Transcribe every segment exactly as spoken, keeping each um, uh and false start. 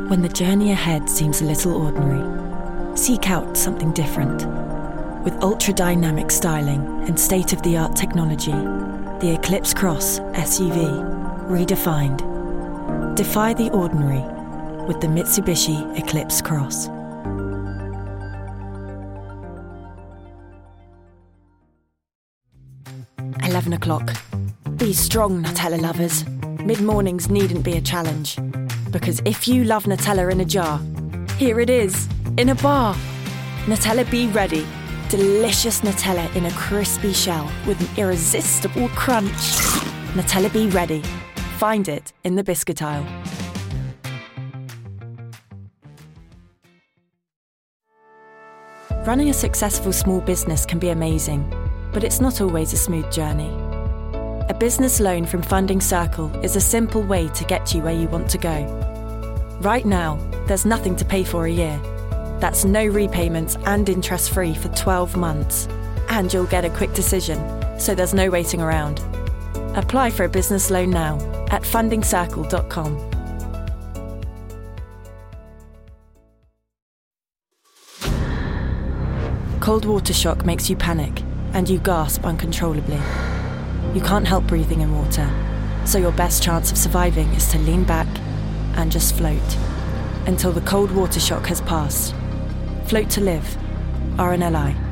When the journey ahead seems a little ordinary, seek out something different. With ultra-dynamic styling and state-of-the-art technology, the Eclipse Cross S U V, redefined. Defy the ordinary with the Mitsubishi Eclipse Cross. eleven o'clock. Be strong, Nutella lovers. Mid-mornings needn't be a challenge. Because if you love Nutella in a jar, here it is, in a bar. Nutella Be Ready. Delicious Nutella in a crispy shell with an irresistible crunch. Nutella Be Ready. Find it in the biscuit aisle. Running a successful small business can be amazing, but it's not always a smooth journey. A business loan from Funding Circle is a simple way to get you where you want to go. Right now, there's nothing to pay for a year. That's no repayments and interest-free for twelve months. And you'll get a quick decision, so there's no waiting around. Apply for a business loan now at funding circle dot com. Cold water shock makes you panic, and you gasp uncontrollably. You can't help breathing in water, so your best chance of surviving is to lean back and just float until the cold water shock has passed. Float to Live, R N L I.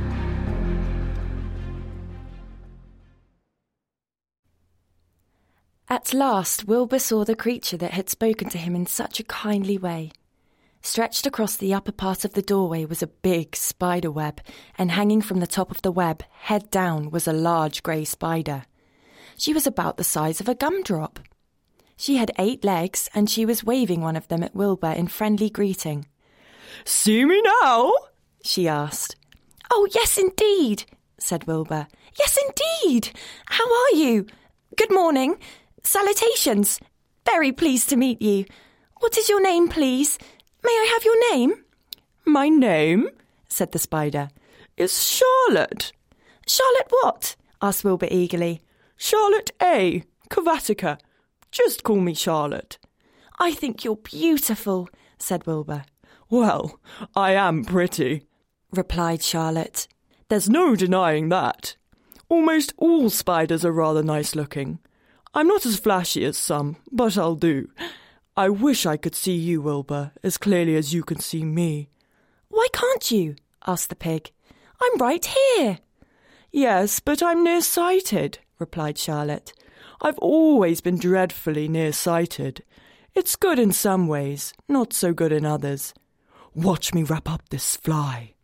At last, Wilbur saw the creature that had spoken to him in such a kindly way. Stretched across the upper part of the doorway was a big spider web, and hanging from the top of the web, head down, was a large grey spider. She was about the size of a gumdrop. She had eight legs, and she was waving one of them at Wilbur in friendly greeting. "See me now?" she asked. "Oh, yes, indeed," said Wilbur. "Yes, indeed. How are you? Good morning. Salutations. Very pleased to meet you. What is your name, please? May I have your name?" "My name," said the spider, "is Charlotte." "Charlotte what?" asked Wilbur eagerly. "Charlotte A. Kavatica. Just call me Charlotte." "I think you're beautiful," said Wilbur. "Well, I am pretty," replied Charlotte. "There's no denying that. Almost all spiders are rather nice looking. I'm not as flashy as some, but I'll do. I wish I could see you, Wilbur, as clearly as you can see me." "Why can't you?" asked the pig. "I'm right here." "Yes, but I'm nearsighted," replied Charlotte. "I've always been dreadfully nearsighted. It's good in some ways, not so good in others. Watch me wrap up this fly."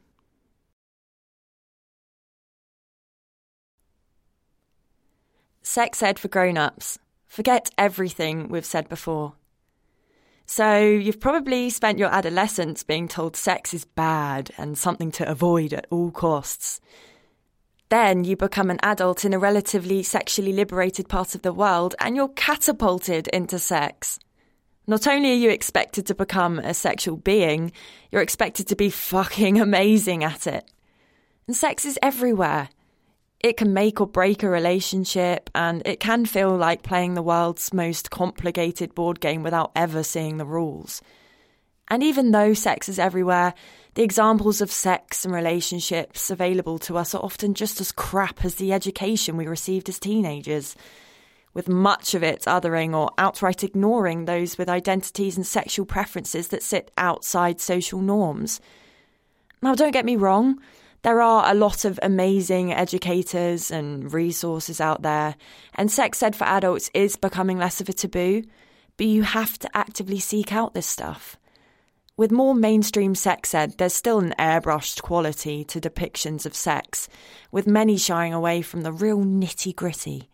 Sex ed for grown-ups. Forget everything we've said before. So you've probably spent your adolescence being told sex is bad and something to avoid at all costs. Then you become an adult in a relatively sexually liberated part of the world and you're catapulted into sex. Not only are you expected to become a sexual being, you're expected to be fucking amazing at it. And sex is everywhere. It can make or break a relationship, and it can feel like playing the world's most complicated board game without ever seeing the rules. And even though sex is everywhere, the examples of sex and relationships available to us are often just as crap as the education we received as teenagers, with much of it othering or outright ignoring those with identities and sexual preferences that sit outside social norms. Now, don't get me wrong. There are a lot of amazing educators and resources out there, and sex ed for adults is becoming less of a taboo, but you have to actively seek out this stuff. With more mainstream sex ed, there's still an airbrushed quality to depictions of sex, with many shying away from the real nitty-gritty.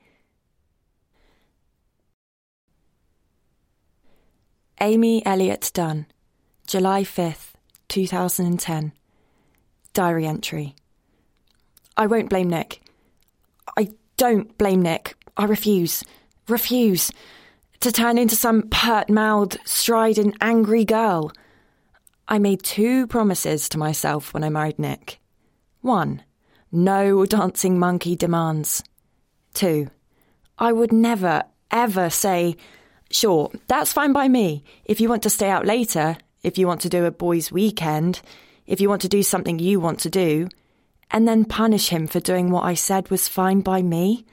Amy Elliott Dunn, July fifth, two thousand ten. Diary entry. I won't blame Nick. I don't blame Nick. I refuse. Refuse. To turn into some pert-mouthed, strident, angry girl. I made two promises to myself when I married Nick. One, no dancing monkey demands. Two, I would never, ever say, Sure, that's fine by me. If you want to stay out later, if you want to do a boys' weekend, if you want to do something you want to do, and then punish him for doing what I said was fine by me.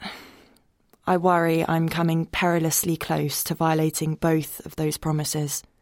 I worry I'm coming perilously close to violating both of those promises.